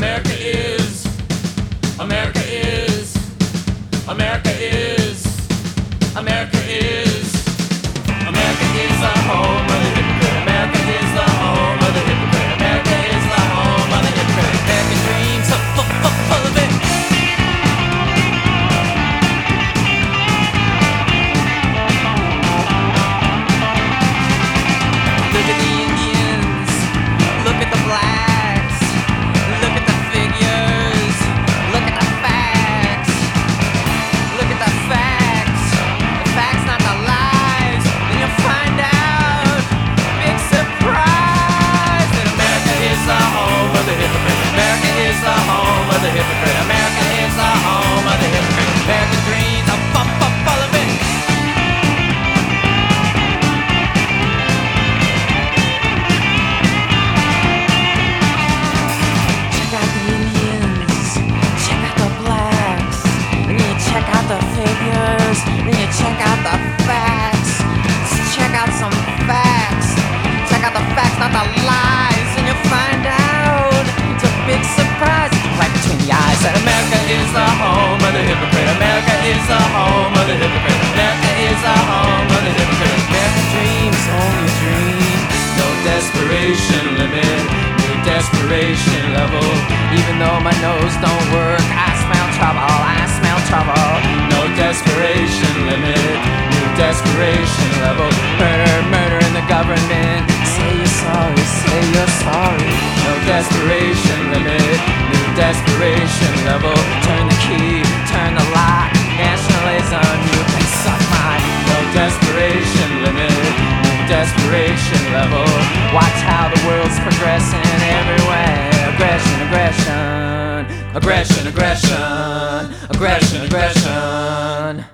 America is, America is, America is, America is, America is the home of the hypocrite. America is the home of the hypocrite. America is the home of the hypocrite. American dreams are full of it. Look at the Indians, look at the blacks, look at the figures, look at the facts, look at the facts, not the lies. Then you'll find out, big surprise, that America is the home of the hypocrite. America is the home of the hypocrite. America is the home of the hypocrite. American dreams are full of it. Check out the figures, then you check out the facts. Check out some facts. Check out the facts, not the lies, and you'll find out it's a big surprise right between the eyes that America is the home of the hypocrite. America is the home of the hypocrite. America is the home of the hypocrite. American dreams, only a dream. No desperation limit, new desperation level. Even though my nose don't work, I smell trouble. No desperation limit, new desperation level. Murder in the government. Say you're sorry. No desperation limit, new desperation level. Turn the key, turn the lock. Nationalism, you can suck my. No desperation limit, new desperation level. Watch how the world's progressing everywhere. Aggression.